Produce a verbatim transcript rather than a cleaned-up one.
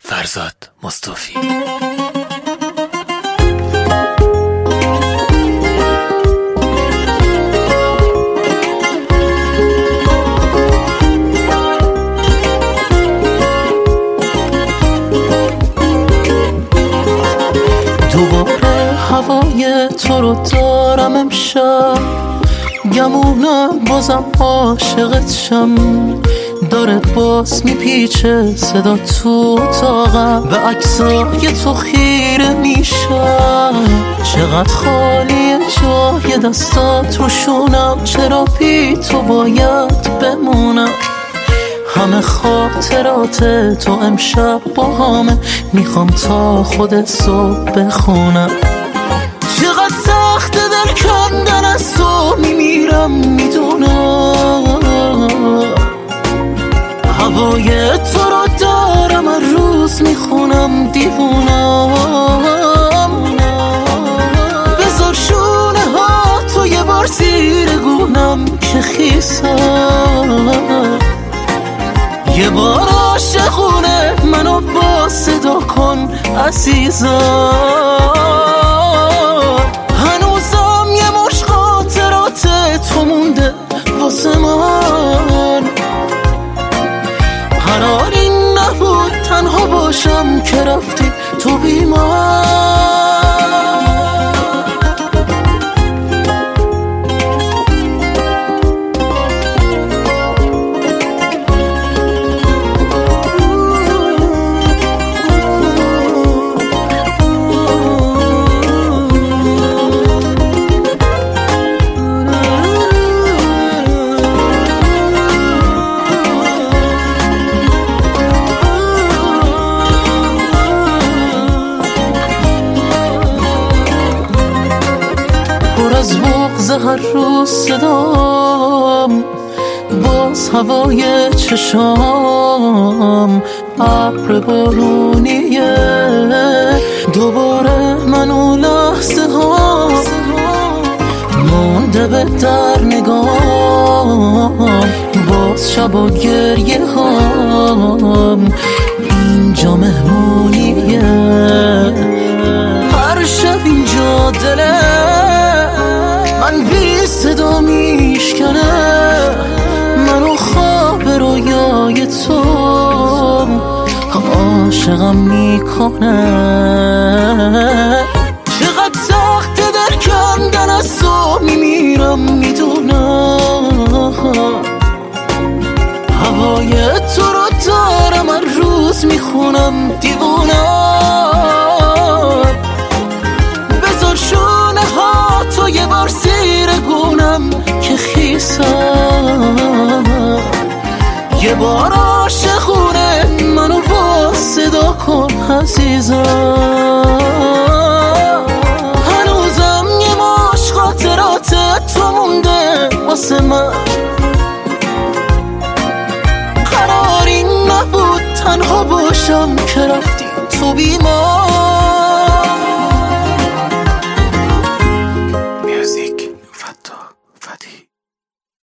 فرزاد مصطفی. دوباره هوای تو رو دارم امشب، گمونم بازم عاشقت شم. داره باز میپیچه صدا تو اتاقم، به عکسای تو خیره میشم. چقدر خالیه جای دستات روشونم، چرا بی تو باید بمونم؟ همه خاطرات تو امشب با همه، میخوام تا خود صبح بخونم. چقدر سخت دل کندن از تو، میمیرم میدونم. هوای تو رو دارم هر روز میخونم، دیوونم. بذار شونه ها تو یه بار زیر گونم که خیسم. یه بار عاشقونه منو با صدا کن عزیزم. هنوزم یه مش خاطرات تو مونده واسه من. قراری نبود تنها باشم که رفتی تو بی من. از بغض هر روز صدام، باز هوای چشام ابر بارونیه. دوباره منو لحظه ها مونده به در نگام، باز شب و گریه هام اینجا مهمونیه. هر شب اینجا دله من بی صدا میشکنه، منو خواب رویای تو عاشقم میکنه. چقدر سخت در کندن از تو، میمیرم میدونم. هوای تو رو دارم هر روز میخونم، دیوونم. بذار شونه ها تو یه بار زیر گونم که خیسم. یه بار عاشقونه منو با صدا کن عزیزم. هنوزم یه مش خاطرات تو مونده واسه من. قراری نبود تنها باشم که رفتی تو بی من.